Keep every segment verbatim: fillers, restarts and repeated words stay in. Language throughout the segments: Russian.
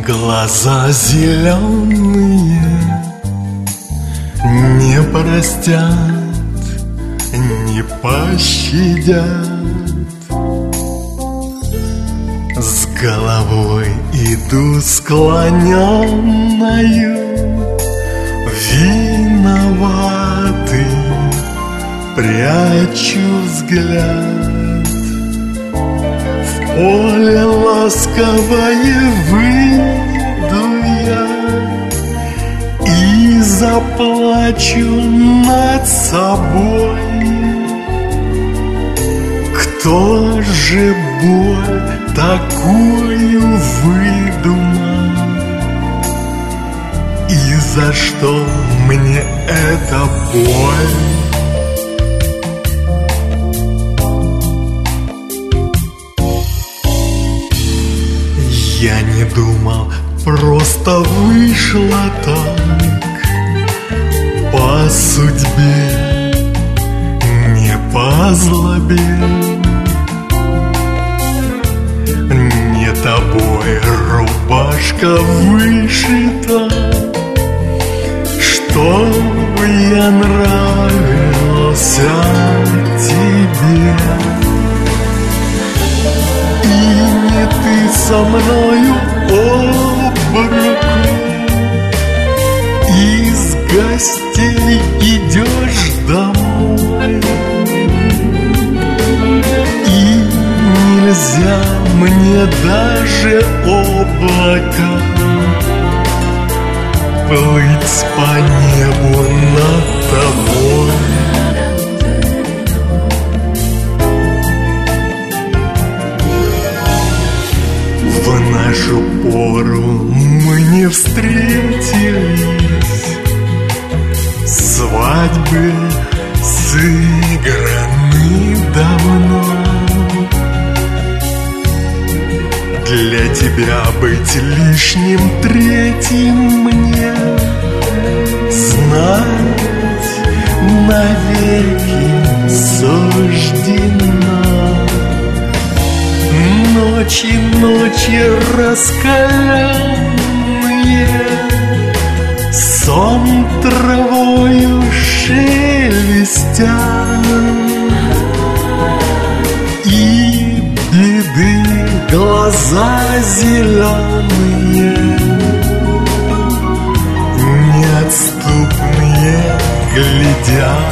Глаза зеленые не простят, не пощадят. С головой иду склоненною, виноватый, прячу взгляд. В поле ласковое выйду я и заплачу над собой. Кто же боль такую выдумал? И за что мне эта боль? Я не думал, просто вышло так. По судьбе, не по злобе. Не тобой рубашка вышита, чтобы я нравился тебе. И не ты со мною об руку из гостей идешь домой. И нельзя мне даже облака плыть по небу над тобой. В нашу пору мы не встретились, свадьбы сыграны давно. Для тебя быть лишним третьим мне знать навеки суждено. Ночи, ночи раскаленные, сон травою шелестят, и беды глаза зеленые, неотступные глядят.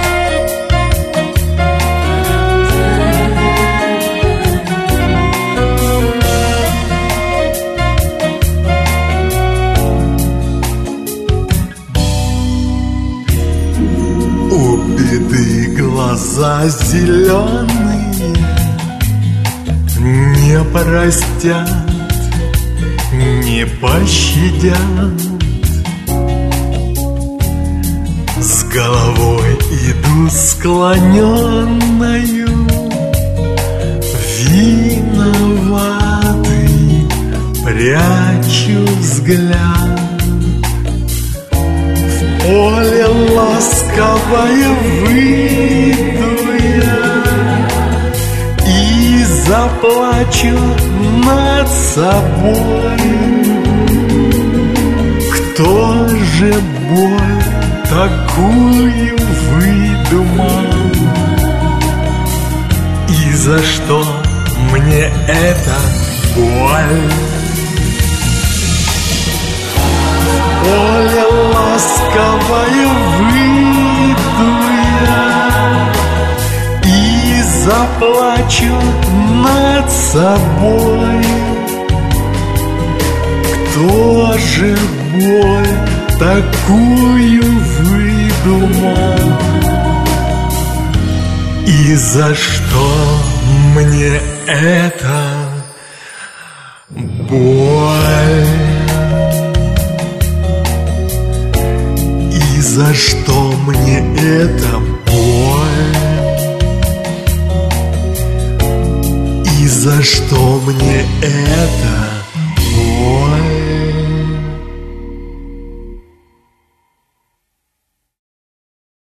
Глаза зеленые не простят, не пощадят. С головой иду склоненною, виноватый, прячу взгляд. В поле ласковое выйду я и заплачу над собой. Кто же боль такую выдумал? И за что мне эта боль? Поле ласковое выйду я и заплачу над собой. Кто же боль такую выдумал? И за что мне эта боль? За что мне эта боль? И за что мне это?